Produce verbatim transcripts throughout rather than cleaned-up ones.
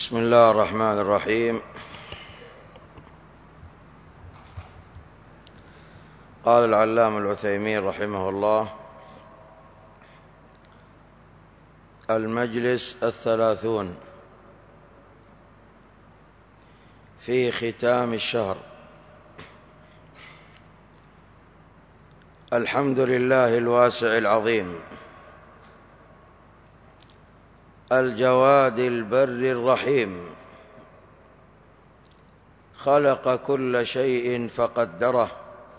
بسم الله الرحمن الرحيم. قال العلامة العثيمين رحمه الله: المجلس الثلاثون في ختام الشهر. الحمد لله الواسع العظيم الجواد البر الرحيم، خلق كل شيء فقدره،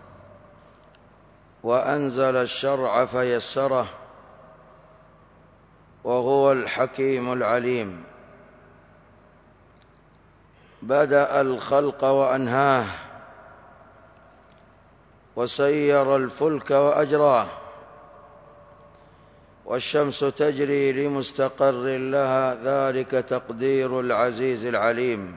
وأنزل الشرع فيسره، وهو الحكيم العليم. بدأ الخلق وأنهاه، وسير الفلك وأجراه، والشمس تجري لمستقر لها، ذلك تقدير العزيز العليم.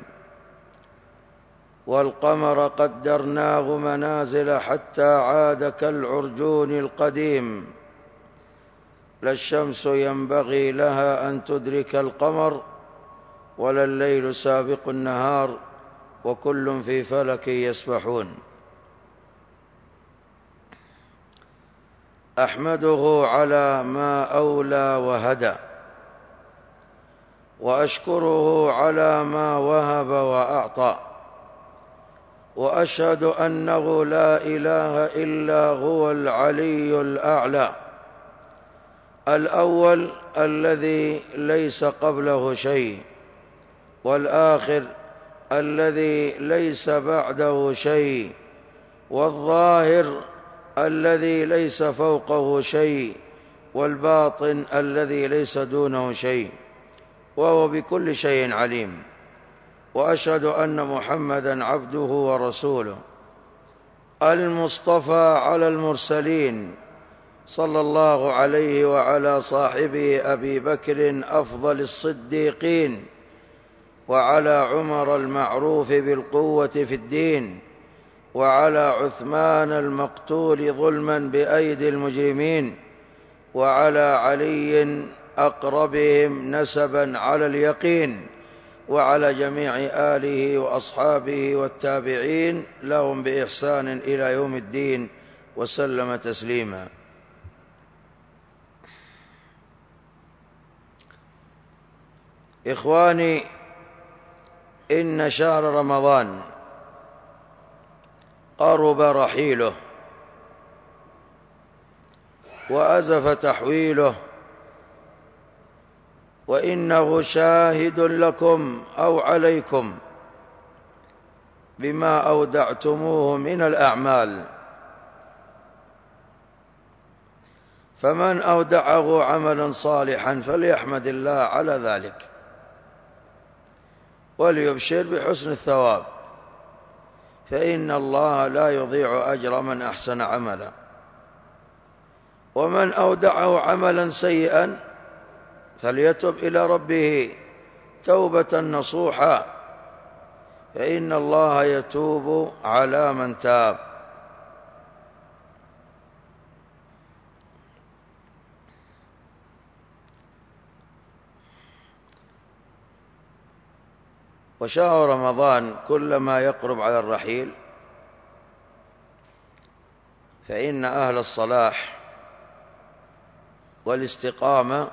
والقمر قدرناه منازل حتى عاد كالعرجون القديم. لا الشمس ينبغي لها أن تدرك القمر، ولا الليل سابق النهار، وكل في فلك يسبحون. أحمده على ما أولى وهدى، وأشكره على ما وهب وأعطى، وأشهد أنه لا إله إلا هو العلي الأعلى، الأول الذي ليس قبله شيء، والآخر الذي ليس بعده شيء، والظاهر الذي ليس فوقه شيء، والباطن الذي ليس دونه شيء، وهو بكل شيء عليم. وأشهد أن محمدًا عبده ورسوله المصطفى على المرسلين، صلى الله عليه وعلى صاحبه أبي بكر أفضل الصديقين، وعلى عمر المعروف بالقوة في الدين، وعلى عثمان المقتول ظلما بأيدي المجرمين، وعلى علي أقربهم نسبا على اليقين، وعلى جميع آله وأصحابه والتابعين لهم بإحسان إلى يوم الدين، وسلم تسليما. إخواني، إن شهر رمضان قرب رحيله، وأزف تحويله، وإنه شاهد لكم أو عليكم بما أودعتموه من الأعمال. فمن أودعه عملا صالحا فليحمد الله على ذلك، وليبشر بحسن الثواب، فإن الله لا يضيع أجر من أحسن عملا. ومن أودعه عملا سيئا فليتب إلى ربه توبة نصوحا، فإن الله يتوب على من تاب. وشهر رمضان كلما يقرب على الرحيل فإن أهل الصلاح والاستقامة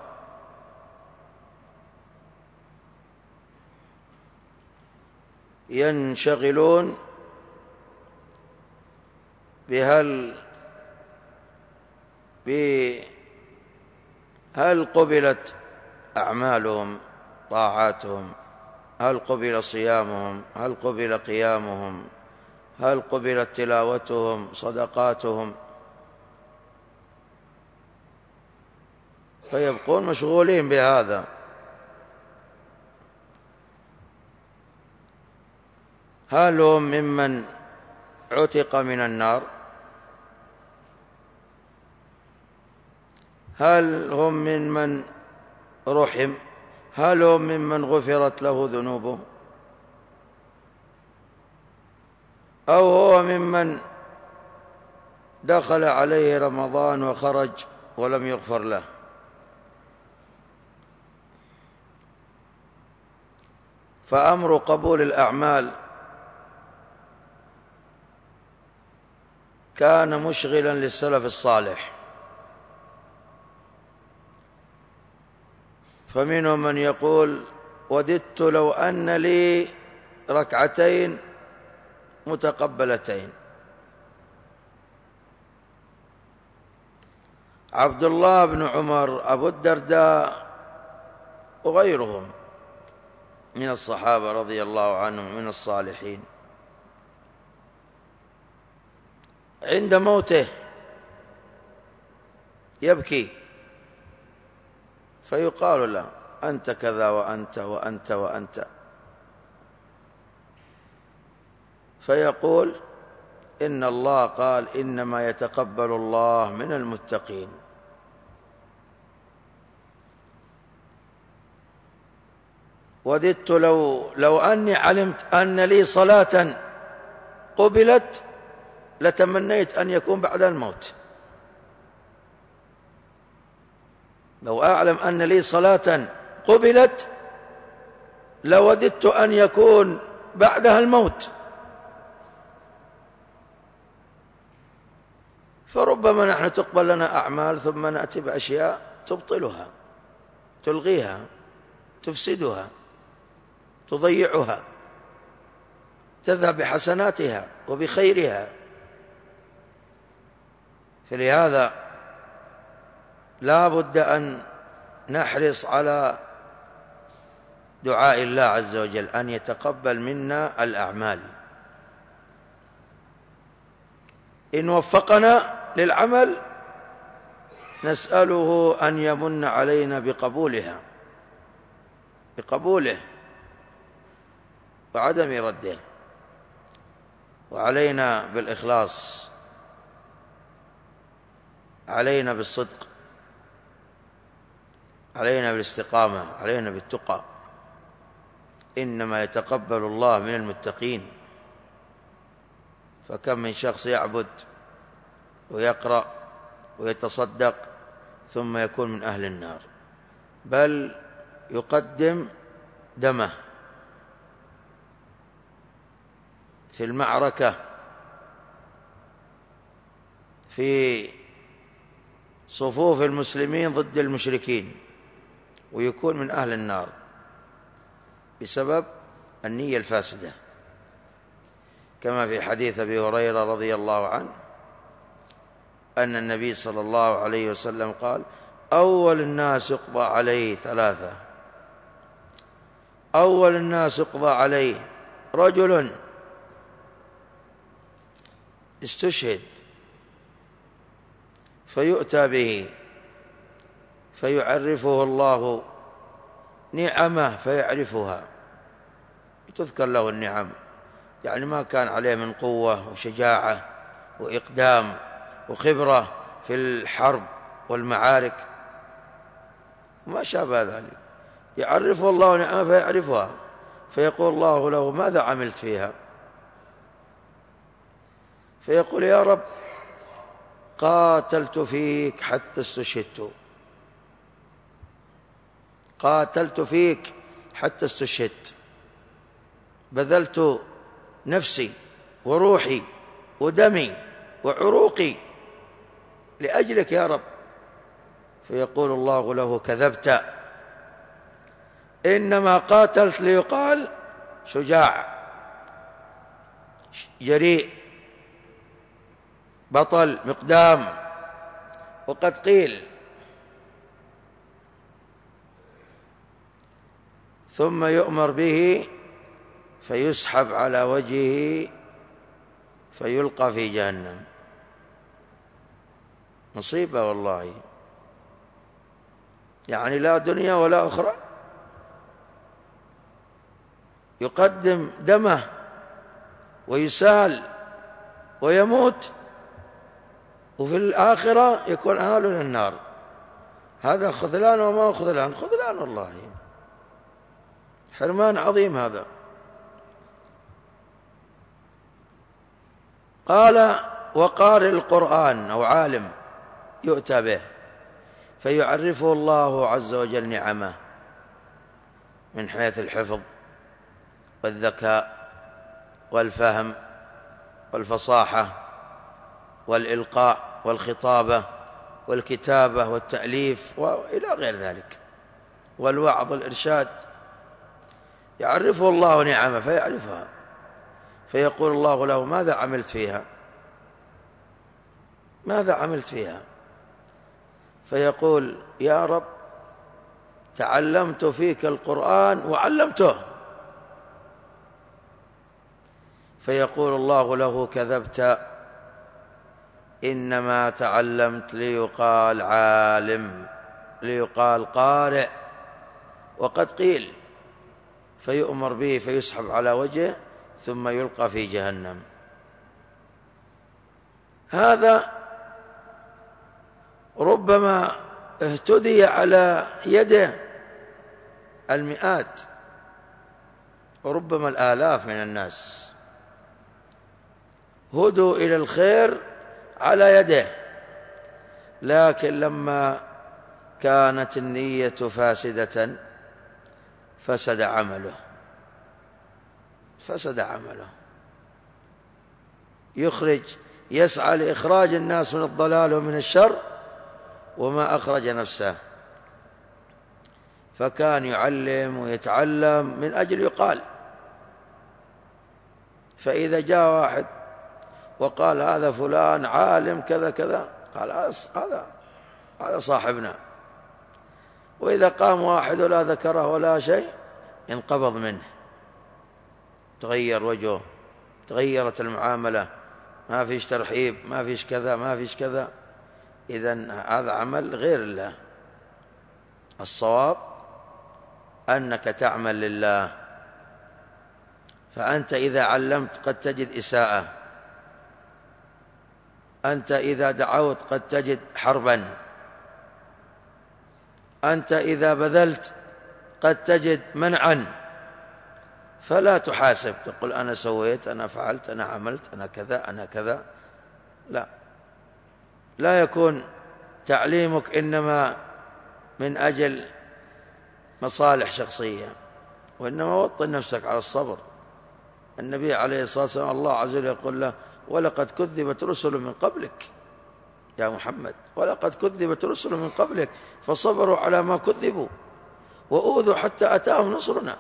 ينشغلون بهل هل قبلت أعمالهم، طاعاتهم، هل قبل صيامهم، هل قبل قيامهم، هل قبلت تلاوتهم، صدقاتهم، فيبقون مشغولين بهذا. هل هم ممن عتق من النار؟ هل هم ممن رحم؟ هل هم ممن غفرت له ذنوبه؟ أو هو ممن دخل عليه رمضان وخرج ولم يغفر له؟ فأمر قبول الأعمال كان مشغلا للسلف الصالح، فمنهم من يقول وددت لو أن لي ركعتين متقبلتين. عبد الله بن عمر، أبو الدرداء، وغيرهم من الصحابة رضي الله عنهم من الصالحين، عند موته يبكي فيقال له أنت كذا وأنت وأنت وأنت، فيقول إن الله قال إنما يتقبل الله من المتقين. وددت لو, لو أني علمت أن لي صلاة قبلت لتمنيت أن يكون بعد الموت. لو أعلم أن لي صلاة قبلت لوددت أن يكون بعدها الموت. فربما نحن تقبل لنا أعمال ثم نأتي بأشياء تبطلها، تلغيها، تفسدها، تضيعها، تذهب بحسناتها وبخيرها. فلهذا لا بد أن نحرص على دعاء الله عز وجل أن يتقبل منا الأعمال. إن وفقنا للعمل نسأله أن يمن علينا بقبولها، بقبوله وعدم رده، وعلينا بالإخلاص، علينا بالصدق، علينا بالاستقامة، علينا بالتقى. إنما يتقبل الله من المتقين. فكم من شخص يعبد ويقرأ ويتصدق ثم يكون من أهل النار، بل يقدم دمه في المعركة في صفوف المسلمين ضد المشركين، ويكون من أهل النار بسبب النية الفاسدة، كما في حديث أبي هريرة رضي الله عنه أن النبي صلى الله عليه وسلم قال أول الناس يقضى عليه ثلاثة. أول الناس يقضى عليه رجل استشهد فيؤتى به فيعرفه الله نعمه فيعرفها، تذكر له النعم، يعني ما كان عليه من قوة وشجاعة وإقدام وخبرة في الحرب والمعارك وما شابه ذلك، يعرفه الله نعمه فيعرفها، فيقول الله له ماذا عملت فيها؟ فيقول يا رب قاتلت فيك حتى استشهدت، قاتلت فيك حتى استشهدت، بذلت نفسي وروحي ودمي وعروقي لأجلك يا رب. فيقول الله له كذبت، إنما قاتلت ليقال شجاع جريء بطل مقدام، وقد قيل. ثم يؤمر به فيسحب على وجهه فيلقى في جهنم. مصيبة والله، يعني لا دنيا ولا أخرى. يقدم دمه ويسال ويموت، وفي الآخرة يكون أهل للنار. هذا خذلان وما هو خذلان، خذلان والله، حرمان عظيم هذا. قال وقارئ القرآن أو عالم يؤتى به فيعرفه الله عز وجل نعمه من حيث الحفظ والذكاء والفهم والفصاحة والإلقاء والخطابة والكتابة والتأليف وإلى غير ذلك، والوعظ والإرشاد. يعرفه الله نعمه فيعرفها، فيقول الله له: ماذا عملت فيها؟ ماذا عملت فيها؟ فيقول: يا رب، تعلمت فيك القرآن وعلمته. فيقول الله له: كذبت، إنما تعلمت ليقال عالم، ليقال قارئ، وقد قيل. فيؤمر به فيسحب على وجهه ثم يلقى في جهنم. هذا ربما اهتدي على يده المئات وربما الآلاف من الناس، هدوا إلى الخير على يده، لكن لما كانت النية فاسدة فسد عمله، فسد عمله. يخرج يسعى لإخراج الناس من الضلال ومن الشر وما أخرج نفسه. فكان يعلم ويتعلم من أجل يقال. فإذا جاء واحد وقال: هذا فلان عالم كذا كذا، قال: هذا هذا صاحبنا. وإذا قام واحد ولا ذكره ولا شيء انقبض منه، تغير وجهه، تغيرت المعاملة، ما فيش ترحيب، ما فيش كذا، ما فيش كذا. إذن هذا عمل غير الله. الصواب أنك تعمل لله. فأنت إذا علمت قد تجد إساءة، أنت إذا دعوت قد تجد حربا، أنت إذا بذلت قد تجد منعا. فلا تحاسب تقول: أنا سويت، أنا فعلت، أنا عملت، أنا كذا، أنا كذا. لا، لا يكون تعليمك إنما من أجل مصالح شخصية، وإنما وطن نفسك على الصبر. النبي عليه الصلاة والسلام الله عز وجل يقول له: ولقد كذبت رسل من قبلك يا محمد، ولقد كذبت رسل من قبلك فصبروا على ما كذبوا وأوذوا حتى أتاهم نصرنا.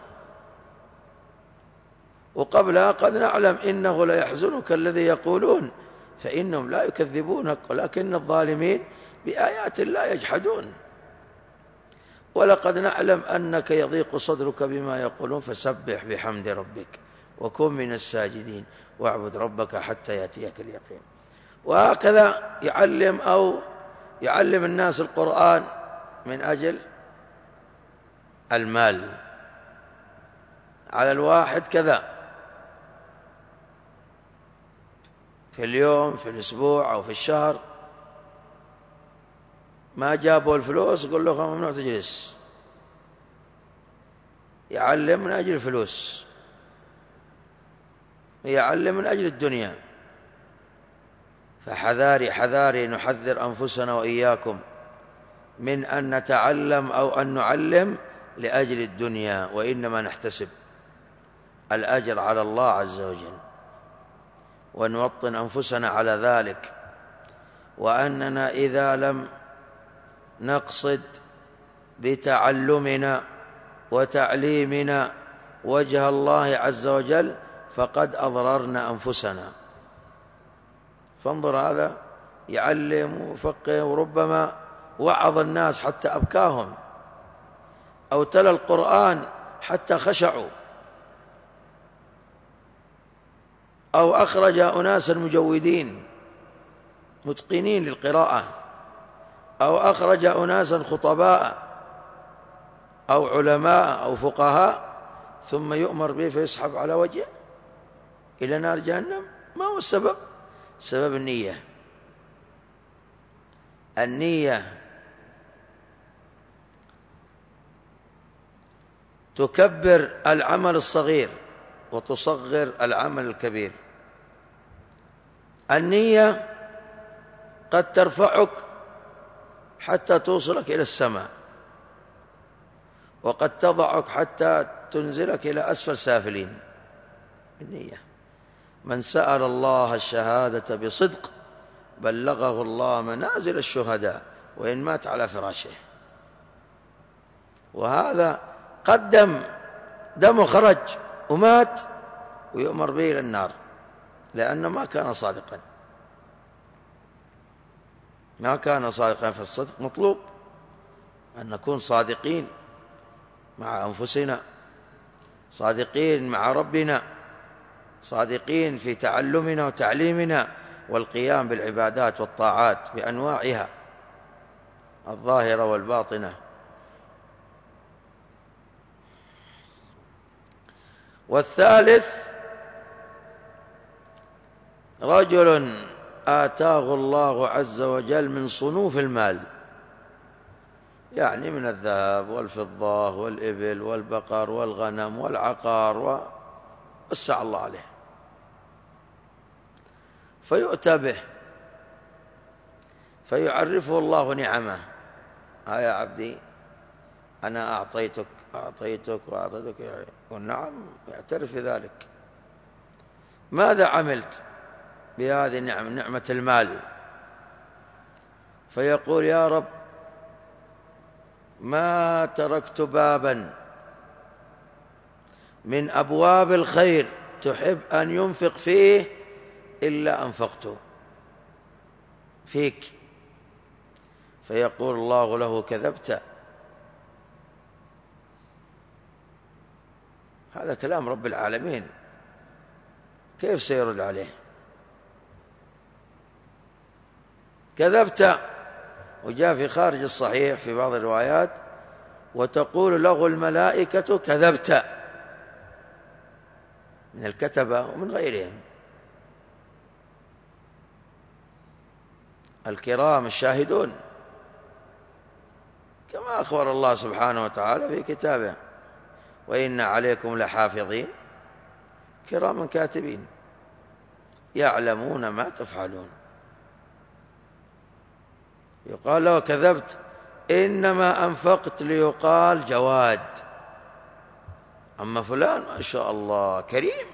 وقبلها: قد نعلم إنه ليحزنك الذي يقولون فإنهم لا يكذبونك ولكن الظالمين بآيات الله يجحدون. ولقد نعلم أنك يضيق صدرك بما يقولون فسبح بحمد ربك وكن من الساجدين واعبد ربك حتى يأتيك اليقين. وهكذا يعلم أو يعلم الناس القرآن من أجل المال، على الواحد كذا في اليوم، في الأسبوع أو في الشهر. ما جابوا الفلوس يقول له ممنوع تجلس. يعلم من أجل الفلوس، يعلم من أجل الدنيا. فحذاري حذاري نحذر أنفسنا وإياكم من أن نتعلم أو أن نعلم لأجل الدنيا، وإنما نحتسب الأجر على الله عز وجل، ونوطن أنفسنا على ذلك. وأننا إذا لم نقصد بتعلمنا وتعليمنا وجه الله عز وجل فقد أضررنا أنفسنا. فانظر، هذا يعلم ويفقه وربما وعظ الناس حتى أبكاهم، أو تلا القرآن حتى خشعوا، أو أخرج أناسا مجودين متقنين للقراءة، أو أخرج أناسا خطباء أو علماء أو فقهاء، ثم يؤمر به فيسحب على وجهه إلى نار جهنم. ما هو السبب؟ سبب النية. النية تكبر العمل الصغير وتصغر العمل الكبير. النية قد ترفعك حتى توصلك إلى السماء، وقد تضعك حتى تنزلك إلى أسفل سافلين. النية. من سأل الله الشهادة بصدق بلغه الله منازل الشهداء وإن مات على فراشه. وهذا قدم دمه خرج ومات ويؤمر به إلى النار لأنه ما كان صادقا، ما كان صادقا. فالصدق مطلوب، أن نكون صادقين مع أنفسنا، صادقين مع ربنا، صادقين في تعلمنا وتعليمنا والقيام بالعبادات والطاعات بأنواعها الظاهرة والباطنة. والثالث رجل آتاه الله عز وجل من صنوف المال، يعني من الذهب والفضة والإبل والبقر والغنم والعقار، ووسع الله عليه، فيؤتى به فيعرفه الله نعمه: ها يا عبدي أنا أعطيتك أعطيتك وأعطيتك. يقول نعم، يعترف بذلك. ماذا عملت بهذه النعمة، نعمة المال؟ فيقول: يا رب ما تركت بابا من أبواب الخير تحب أن ينفق فيه إلا أنفقته فيك. فيقول الله له: كذبت. هذا كلام رب العالمين، كيف سيرد عليه؟ كذبت. وجاء في خارج الصحيح في بعض الروايات: وتقول له الملائكة كذبت، من الكتبة ومن غيرهم الكرام الشاهدون، كما أخبر الله سبحانه وتعالى في كتابه: وإن عليكم لحافظين كراما كاتبين يعلمون ما تفعلون. يقال له: كذبت، إنما أنفقت ليقال جواد. أما فلان ما شاء الله كريم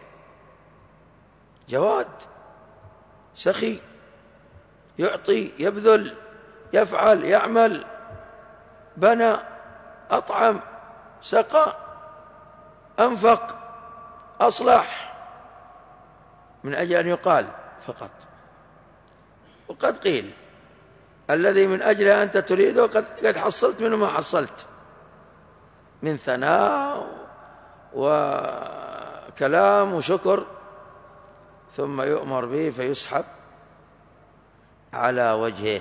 جواد سخي، يعطي يبذل يفعل يعمل، بنى أطعم سقى أنفق أصلح، من أجل أن يقال فقط. وقد قيل: الذي من أجل أنت تريده قد, قد حصلت منه ما حصلت من ثناء وكلام وشكر، ثم يؤمر به فيسحب على وجهه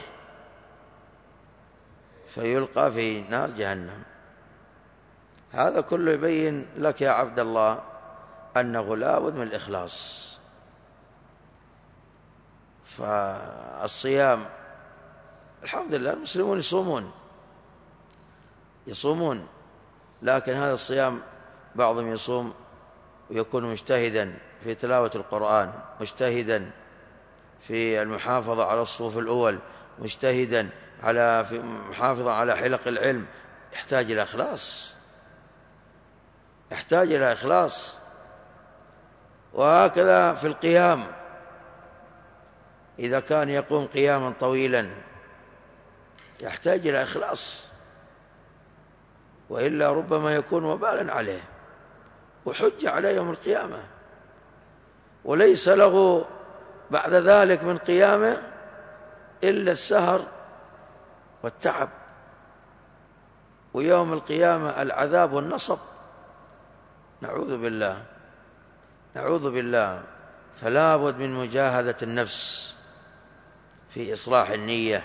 فيلقى في نار جهنم. هذا كله يبين لك يا عبد الله أنه لا بد من الإخلاص. فالصيام الحمد لله المسلمون يصومون يصومون لكن هذا الصيام بعضهم يصوم ويكون مجتهدا في تلاوة القرآن، مجتهدا في المحافظة على الصفوف الأول، مجتهدا على في محافظة على حلق العلم. يحتاج إلى إخلاص، يحتاج إلى إخلاص. وهكذا في القيام، إذا كان يقوم قياما طويلا يحتاج إلى إخلاص، وإلا ربما يكون وبالا عليه وحج عليه يوم القيامة، وليس له بعد ذلك من قيامه إلا السهر والتعب، ويوم القيامة العذاب والنصب. نعوذ بالله نعوذ بالله. فلا بد من مجاهدة النفس في إصلاح النية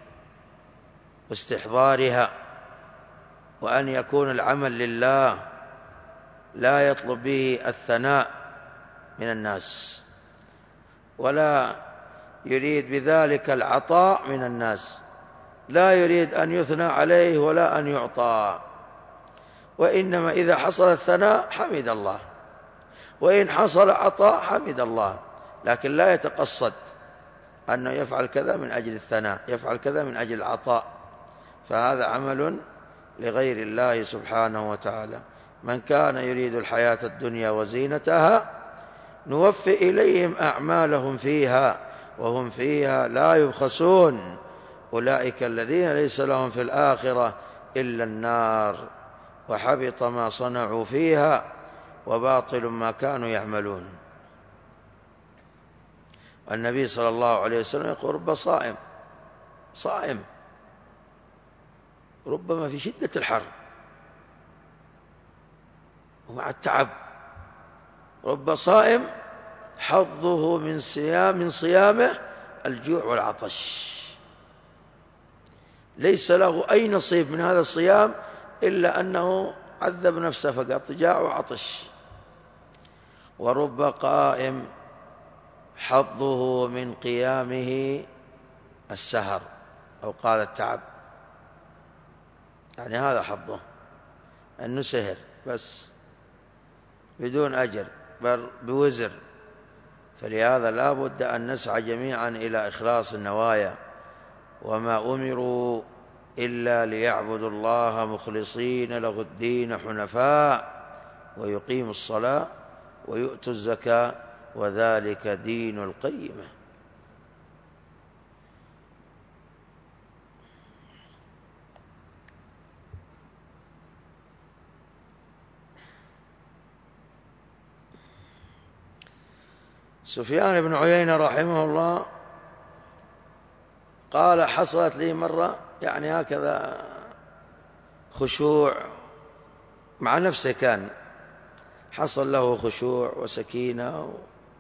واستحضارها، وأن يكون العمل لله لا يطلب به الثناء من الناس، ولا يريد بذلك العطاء من الناس، لا يريد أن يثنى عليه ولا أن يعطى، وإنما إذا حصل الثناء حمد الله، وإن حصل عطاء حمد الله، لكن لا يتقصد أنه يفعل كذا من أجل الثناء، يفعل كذا من أجل العطاء، فهذا عمل لغير الله سبحانه وتعالى. من كان يريد الحياة الدنيا وزينتها نوفي إليهم أعمالهم فيها وهم فيها لا يبخسون أولئك الذين ليس لهم في الآخرة إلا النار وحبط ما صنعوا فيها وباطل ما كانوا يعملون. النبي صلى الله عليه وسلم يقول رب صائم صائم ربما في شدة الحر ومع التعب، رب صائم حظه من صيام من صيامه الجوع والعطش، ليس له أي نصيب من هذا الصيام إلا أنه عذب نفسه فقط جاع وعطش. ورب قائم حظه من قيامه السهر أو قال التعب، يعني هذا حظه أنه سهر بس بدون أجر بل بوزر. فلهذا لا بد أن نسعى جميعا إلى إخلاص النوايا، وما أمروا إلا ليعبدوا الله مخلصين له الدين حنفاء ويقيموا الصلاة ويؤتوا الزكاة وذلك دين القيمة. سفيان بن عيينة رحمه الله قال حصلت لي مرة يعني هكذا خشوع مع نفسه، كان حصل له خشوع وسكينة،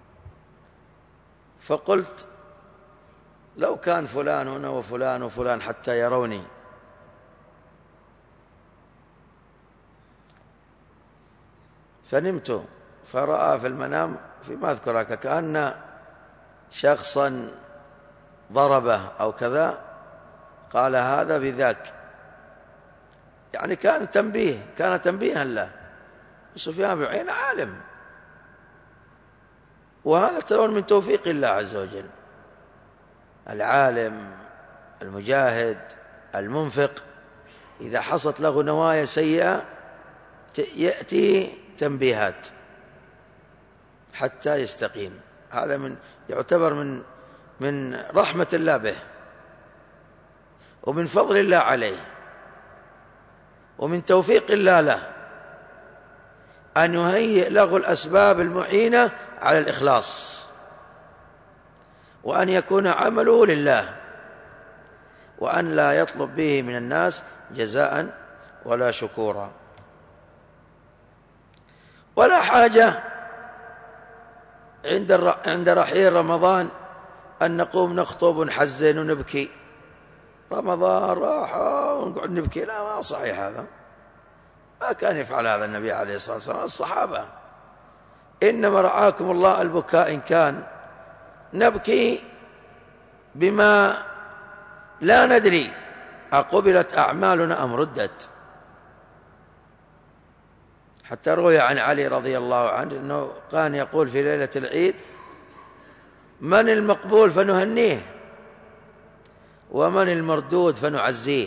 فقلت لو كان فلان هنا وفلان وفلان حتى يروني، فنمت فرأى في المنام فيما أذكرك كأن شخصا ضربه أو كذا، قال هذا بذاك، يعني كان تنبيه كان تنبيها له. سفيان بن عيينة عالم، وهذا ترون من توفيق الله عز وجل، العالم المجاهد المنفق إذا حصلت له نوايا سيئة يأتي تنبيهات حتى يستقيم. هذا من يعتبر من من رحمة الله به ومن فضل الله عليه ومن توفيق الله له أن يهيئ له الأسباب المعينة على الإخلاص، وأن يكون عمله لله، وأن لا يطلب به من الناس جزاء ولا شكورا. ولا حاجة عند عند رحيل رمضان أن نقوم نخطب ونحزن ونبكي، رمضان راح ونقعد نبكي، لا ما صحيح، هذا ما كان يفعل هذا النبي عليه الصلاة والسلام الصحابة. إنما رعاكم الله البكاء إن كان نبكي بما لا ندري أقبلت أعمالنا أم ردت. حتى روي عن علي رضي الله عنه أنه كان يقول في ليلة العيد من المقبول فنهنيه ومن المردود فنعزيه.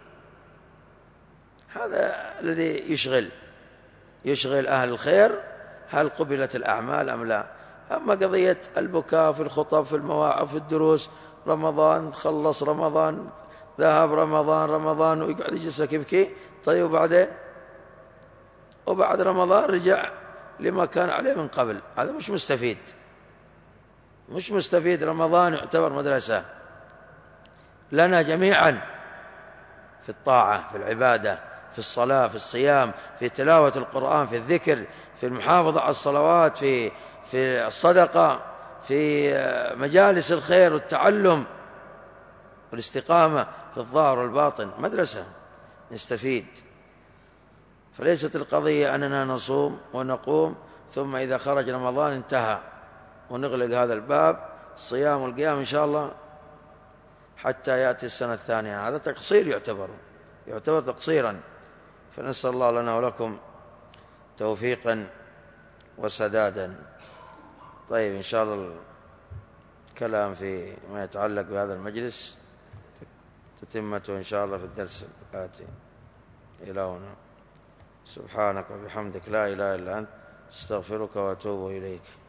هذا الذي يشغل يشغل أهل الخير، هل قبلت الأعمال أم لا. أما قضية البكاء في الخطب في المواعظ في الدروس، رمضان خلص رمضان ذهب رمضان رمضان ويقعد يجلس يبكي، طيب وبعدين وبعد رمضان رجع لما كان عليه من قبل، هذا مش مستفيد مش مستفيد. رمضان يعتبر مدرسة لنا جميعا في الطاعة في العبادة في الصلاة في الصيام في تلاوة القرآن في الذكر في المحافظة على الصلوات في في الصدقة في مجالس الخير والتعلم والاستقامة في الظاهر والباطن، مدرسة نستفيد. فليست القضية أننا نصوم ونقوم ثم إذا خرج رمضان انتهى ونغلق هذا الباب الصيام والقيام إن شاء الله حتى يأتي السنة الثانية، هذا تقصير يعتبر يعتبر تقصيرا. فنسأل الله لنا ولكم توفيقا وسدادا. طيب إن شاء الله الكلام في ما يتعلق بهذا المجلس تتمته إن شاء الله في الدرس الآتي. إلى هنا، سبحانك وبحمدك لا إله إلا أنت استغفرك وأتوب إليك.